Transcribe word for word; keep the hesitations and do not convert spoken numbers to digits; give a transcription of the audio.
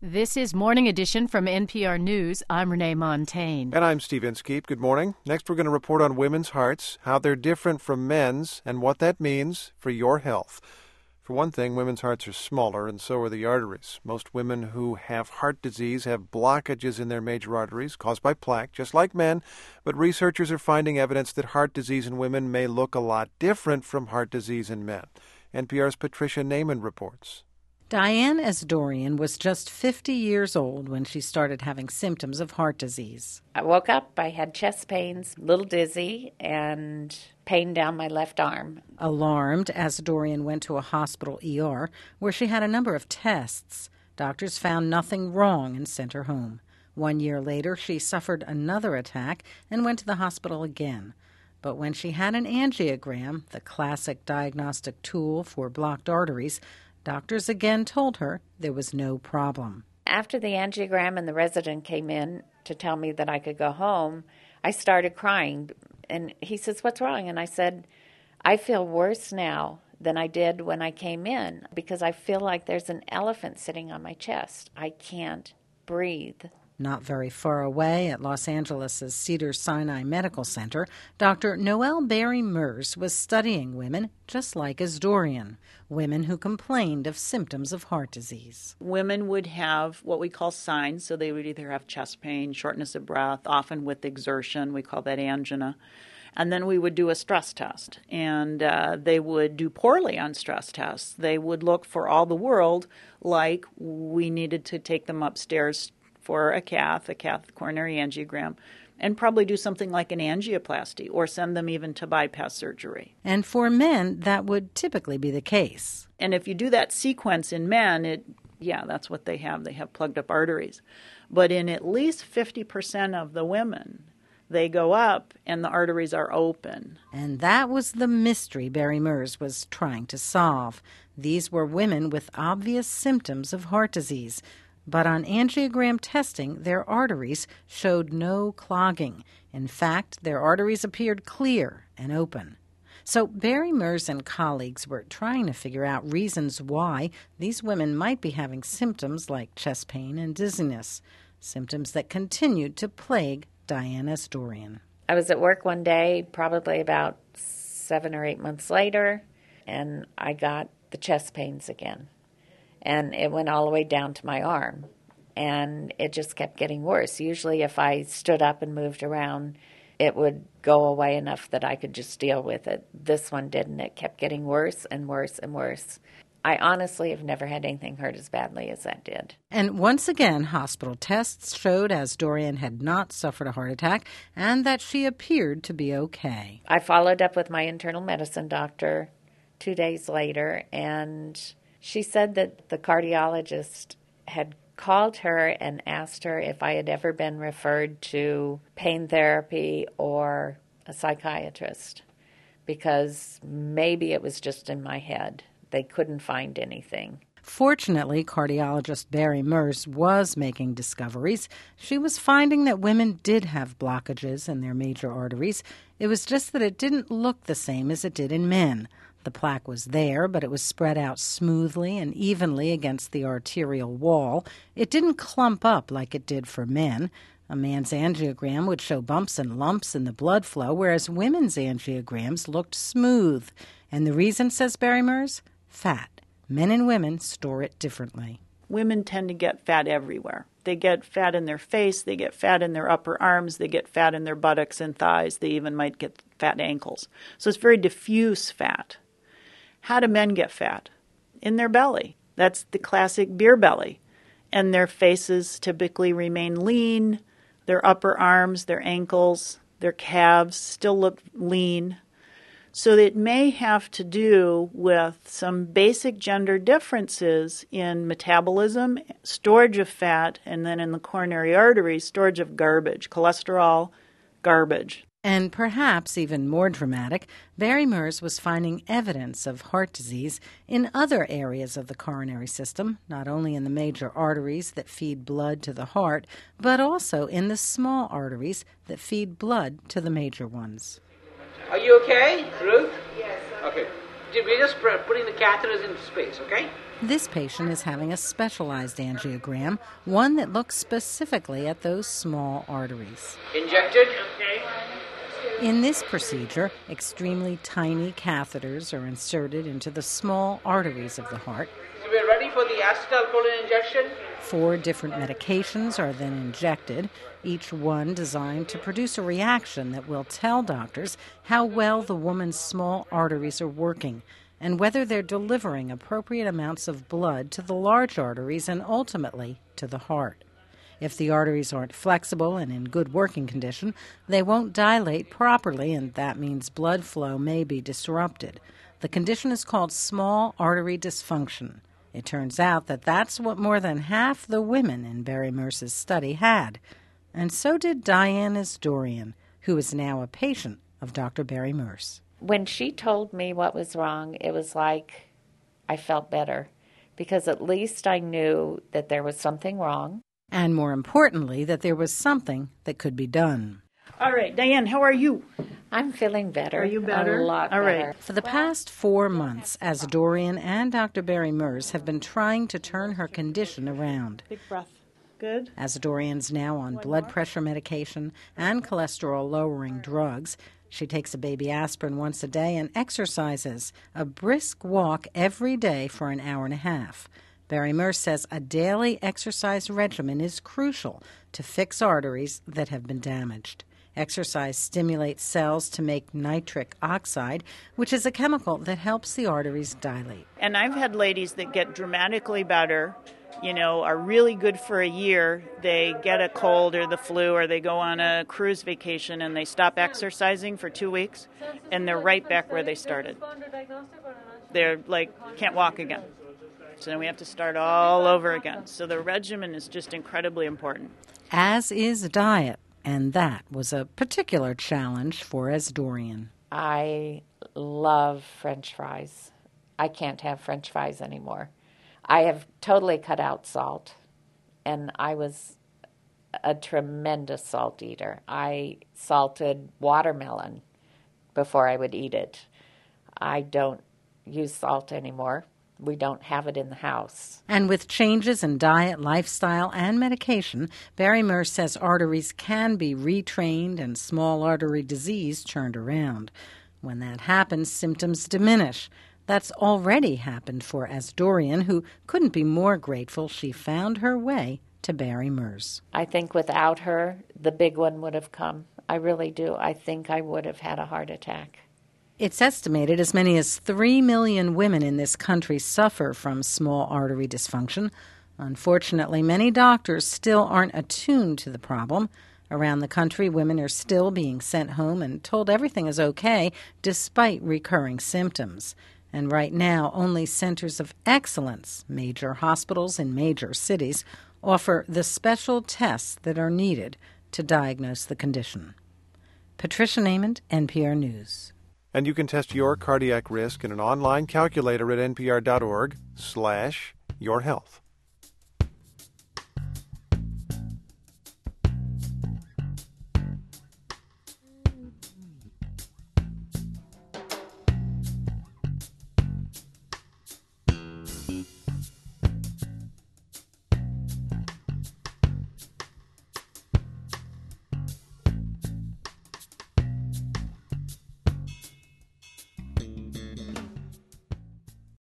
This is Morning Edition from N P R News. I'm Renee Montaigne. And I'm Steve Inskeep. Good morning. Next, we're going to report on women's hearts, how they're different from men's, and what that means for your health. For one thing, women's hearts are smaller, and so are the arteries. Most women who have heart disease have blockages in their major arteries caused by plaque, just like men. But researchers are finding evidence that heart disease in women may look a lot different from heart disease in men. N P R's Patricia Naiman reports. Diane Asdourian was just fifty years old when she started having symptoms of heart disease. I woke up, I had chest pains, a little dizzy, and pain down my left arm. Alarmed, Asdourian went to a hospital E R where she had a number of tests. Doctors found nothing wrong and sent her home. One year later, she suffered another attack and went to the hospital again. But when she had an angiogram, the classic diagnostic tool for blocked arteries, doctors again told her there was no problem. After the angiogram and the resident came in to tell me that I could go home, I started crying. And he says, "What's wrong?" And I said, "I feel worse now than I did when I came in because I feel like there's an elephant sitting on my chest. I can't breathe." Not very far away at Los Angeles' Cedars-Sinai Medical Center, Doctor Noelle Berry-Mers was studying women just like Asdourian, women who complained of symptoms of heart disease. Women would have what we call signs, so they would either have chest pain, shortness of breath, often with exertion. We call that angina. And then we would do a stress test, and uh, they would do poorly on stress tests. They would look for all the world like we needed to take them upstairs for a cath, a cath coronary angiogram, and probably do something like an angioplasty or send them even to bypass surgery. And for men, that would typically be the case. And if you do that sequence in men, it yeah, that's what they have. They have plugged up arteries. But in at least fifty percent of the women, they go up and the arteries are open. And that was the mystery Berry-Mers was trying to solve. These were women with obvious symptoms of heart disease. But on angiogram testing, their arteries showed no clogging. In fact, their arteries appeared clear and open. So Berry-Mers and colleagues were trying to figure out reasons why these women might be having symptoms like chest pain and dizziness, symptoms that continued to plague Diane Asdourian. I was at work one day, probably about seven or eight months later, and I got the chest pains again. And it went all the way down to my arm, and it just kept getting worse. Usually if I stood up and moved around, it would go away enough that I could just deal with it. This one didn't. It kept getting worse and worse and worse. I honestly have never had anything hurt as badly as that did. And once again, hospital tests showed Asdourian had not suffered a heart attack and that she appeared to be okay. I followed up with my internal medicine doctor two days later, and she said that the cardiologist had called her and asked her if I had ever been referred to pain therapy or a psychiatrist, because maybe it was just in my head. They couldn't find anything. Fortunately, cardiologist Berry-Mers was making discoveries. She was finding that women did have blockages in their major arteries. It was just that it didn't look the same as it did in men. The plaque was there, but it was spread out smoothly and evenly against the arterial wall. It didn't clump up like it did for men. A man's angiogram would show bumps and lumps in the blood flow, whereas women's angiograms looked smooth. And the reason, says Berry-Mers? Fat. Men and women store it differently. Women tend to get fat everywhere. They get fat in their face, they get fat in their upper arms, they get fat in their buttocks and thighs, they even might get fat ankles. So it's very diffuse fat. How do men get fat? In their belly. That's the classic beer belly. And their faces typically remain lean. Their upper arms, their ankles, their calves still look lean. So it may have to do with some basic gender differences in metabolism, storage of fat, and then in the coronary arteries, storage of garbage, cholesterol, garbage. And perhaps even more dramatic, Berry-Mers was finding evidence of heart disease in other areas of the coronary system, not only in the major arteries that feed blood to the heart, but also in the small arteries that feed blood to the major ones. Are you okay, Ruth? Yes. Okay. We're just putting the catheters into space, okay? This patient is having a specialized angiogram, one that looks specifically at those small arteries. Injected. In this procedure, extremely tiny catheters are inserted into the small arteries of the heart. So we're ready for the acetylcholine injection. Four different medications are then injected, each one designed to produce a reaction that will tell doctors how well the woman's small arteries are working and whether they're delivering appropriate amounts of blood to the large arteries and ultimately to the heart. If the arteries aren't flexible and in good working condition, they won't dilate properly, and that means blood flow may be disrupted. The condition is called small artery dysfunction. It turns out that that's what more than half the women in Barry Merce's study had. And so did Diane Asdourian, who is now a patient of Doctor Barry Merce. When she told me what was wrong, it was like I felt better because at least I knew that there was something wrong. And more importantly, that there was something that could be done. All right, Diane, how are you? I'm feeling better. Are you better? A lot All right. better. For the past four months, Asdourian and Doctor Barry Merce have been trying to turn her condition around. Big breath. Good. Asdourian's now on blood pressure medication and cholesterol-lowering drugs. She takes a baby aspirin once a day and exercises, a brisk walk every day for an hour and a half. Barry Merce says a daily exercise regimen is crucial to fix arteries that have been damaged. Exercise stimulates cells to make nitric oxide, which is a chemical that helps the arteries dilate. And I've had ladies that get dramatically better, you know, are really good for a year. They get a cold or the flu, or they go on a cruise vacation and they stop exercising for two weeks, and they're right back where they started. They're like, can't walk again. So then we have to start all over again. So the regimen is just incredibly important. As is diet, and that was a particular challenge for Asdourian. I love French fries. I can't have French fries anymore. I have totally cut out salt, and I was a tremendous salt eater. I salted watermelon before I would eat it. I don't use salt anymore. We don't have it in the house. And with changes in diet, lifestyle, and medication, Barry Merce says arteries can be retrained and small artery disease turned around. When that happens, symptoms diminish. That's already happened for Asdourian, who couldn't be more grateful she found her way to Barry Merce. I think without her, the big one would have come. I really do. I think I would have had a heart attack. It's estimated as many as three million women in this country suffer from small artery dysfunction. Unfortunately, many doctors still aren't attuned to the problem. Around the country, women are still being sent home and told everything is okay despite recurring symptoms. And right now, only centers of excellence, major hospitals in major cities, offer the special tests that are needed to diagnose the condition. Patricia Naiman, N P R News. And you can test your cardiac risk in an online calculator at npr.org slash your health.